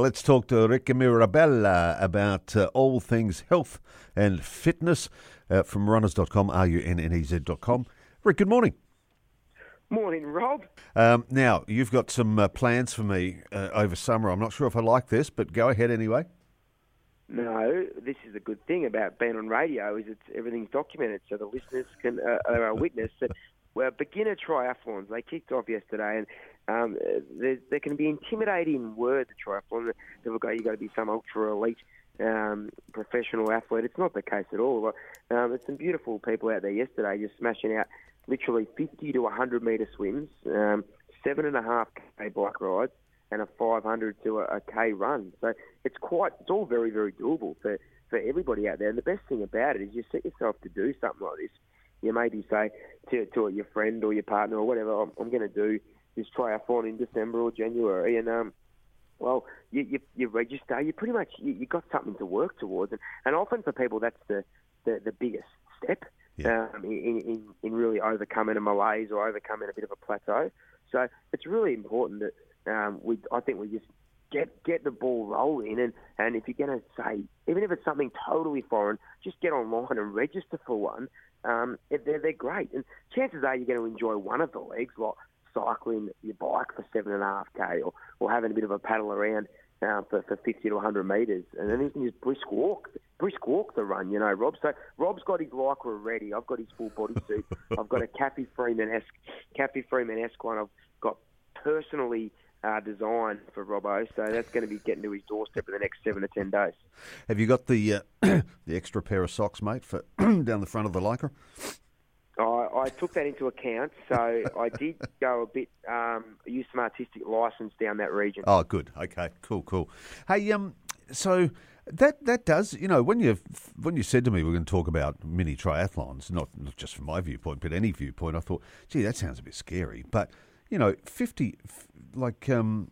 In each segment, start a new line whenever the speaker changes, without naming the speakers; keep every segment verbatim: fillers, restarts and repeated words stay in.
Let's talk to Ricky Mirabella about uh, all things health and fitness uh, from runners dot com, R U N N E Z dot com. Rick, good morning.
Morning, Rob.
Um, now, you've got some uh, plans for me uh, over summer. I'm not sure if I like this, but go ahead anyway.
No, this is the good thing about being on radio is it's everything's documented, so the listeners can uh, are a witness that we're beginner triathlons. They kicked off yesterday, and um, there, there can be intimidating word, the triathlon. People go, you've got to be some ultra elite um, professional athlete. It's not the case at all. Um, there's some beautiful people out there yesterday just smashing out literally fifty to one hundred metre swims, um, seven and a half K bike rides, and a five hundred to a, a K run. So it's quite, it's all very, very doable for, for everybody out there. And the best thing about it is you set yourself to do something like this. You maybe say to, to your friend or your partner or whatever, I'm, I'm going to do this triathlon in December or January. And, um, well, you, you, you register, you pretty much, you, you got something to work towards. And, and often for people, that's the, the, the biggest step. Yeah. Um, in, in, in really overcoming a malaise or overcoming a bit of a plateau. So it's really important that um, we, I think we just get get the ball rolling. And, and if you're going to say, even if it's something totally foreign, just get online and register for one. Um, they're, they're great. And chances are you're going to enjoy one of the legs, like cycling your bike for seven and a half K or, or having a bit of a paddle around uh, for, for fifty to one hundred metres. And then you can just brisk walk. Brisk walk the run, you know, Rob. So Rob's got his Lycra ready. I've got his full bodysuit. I've got a Kathy Freeman-esque, Kathy Freeman-esque one I've got personally uh, designed for Robbo. So that's going to be getting to his doorstep in the next seven to ten days.
Have you got the uh, the extra pair of socks, mate, for down the front of the Lycra?
I, I took that into account, so I did go a bit, um, use some artistic license down that region.
Oh, good. Okay, cool, cool. Hey, um, so that that does, you know, when you when you said to me we're going to talk about mini triathlons, not, not just from my viewpoint, but any viewpoint, I thought, gee, that sounds a bit scary. But, you know, fifty, like, um,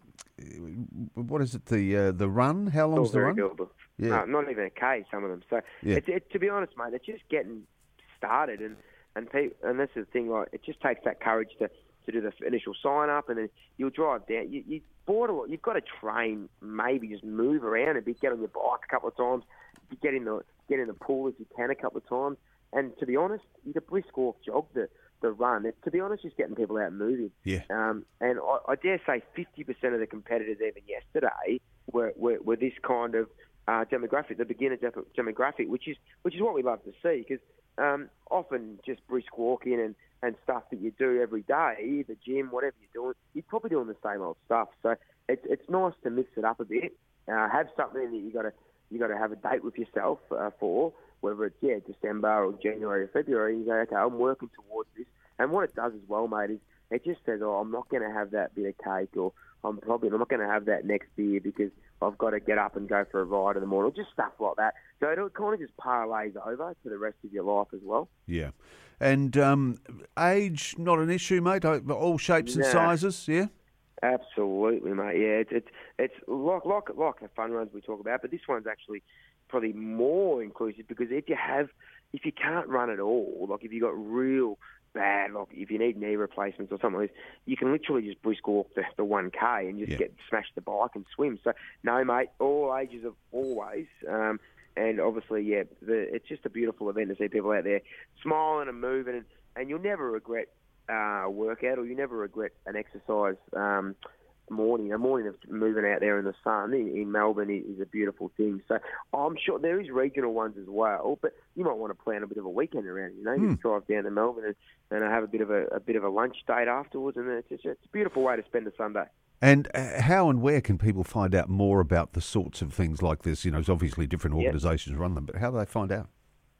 what is it, the uh, the run? How long's the run?
Doable. Yeah. No, not even a K, some of them. So, yeah. it's, it, to be honest, mate, it's just getting started. And and, pe- and that's the thing, like, it just takes that courage to, to do the initial sign-up, and then you'll drive down. You, you bored a lot. You've got to train, maybe just move around a bit, get on your bike a couple of times, get in the get in the pool if you can a couple of times. And to be honest, you can brisk walk, jog the, the run. It, to be honest, just getting people out moving.
Yeah.
Um, and I, I dare say fifty percent of the competitors even yesterday were, were, were this kind of uh, demographic, the beginner demographic, which is which is what we love to see, because um, often just brisk walking and, and stuff that you do every day, the gym, whatever you're doing, you're probably doing the same old stuff. So it's it's nice to mix it up a bit. Uh, have something that you got to you got to have a date with yourself uh, for, whether it's yeah December or January or February. You go, okay, I'm working towards this. And what it does as well, mate, is it just says, oh, I'm not going to have that bit of cake, or I'm probably I'm not going to have that next beer because I've got to get up and go for a ride in the morning, or just stuff like that. So it kind of just parlays over to the rest of your life as well.
Yeah. And um, age, not an issue, mate? All shapes and
nah.
sizes, yeah?
Absolutely, mate. Yeah, it's it's, it's like, like, like the fun runs we talk about, but this one's actually probably more inclusive, because if you have, if you can't run at all, like if you've got real bad, like if you need knee replacements or something like this, you can literally just brisk walk the, the one K and just yeah. get smash the bike and swim. So, no, mate, all ages of always. Um, and obviously, yeah, the, it's just a beautiful event to see people out there smiling and moving, and, and you'll never regret uh, a workout, or you never regret an exercise um, morning. A morning of moving out there in the sun in, in Melbourne is a beautiful thing. So I'm sure there is regional ones as well, but you might want to plan a bit of a weekend around. You know, mm. just drive down to Melbourne and, and have a bit of a, a bit of a lunch date afterwards, and it's, just, it's a beautiful way to spend a Sunday.
And uh, how and where can people find out more about the sorts of things like this? You know, it's obviously different organisations yep. run them, but how do they find out?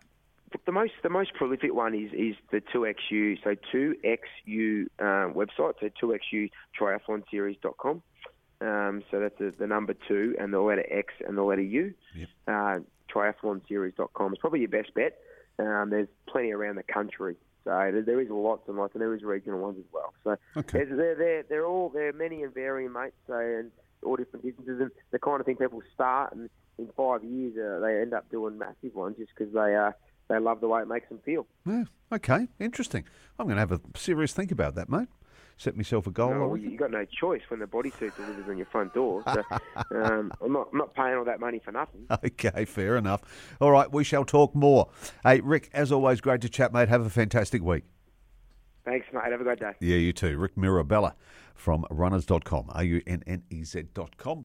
The most the most prolific one is, is the two X U, so two X U um, website, so two X U triathlon series dot com. Um, so that's the, the number two and the letter X and the letter U. Yep. Uh, triathlon series dot com is probably your best bet. Um, there's plenty around the country. So there, there is lots and lots, and there is regional ones as well. So
okay.
they're, they're, they're all, they're many and varying, mate, so, and all different distances, and the kind of thing people start, and in five years uh, they end up doing massive ones just because they uh, they love the way it makes them feel.
Yeah, okay, interesting. I'm going to have a serious think about that, mate. set myself a goal.
No, well, you got no choice when the bodysuit delivers on your front door. So um, I'm not I'm not paying all that money for nothing.
Okay, fair enough. All right, we shall talk more. Hey, Rick, as always, great to chat, mate. Have a fantastic week.
Thanks, mate. Have a great day.
Yeah, you too. Rick Mirabella from runners dot com, R U N N E Z dot com.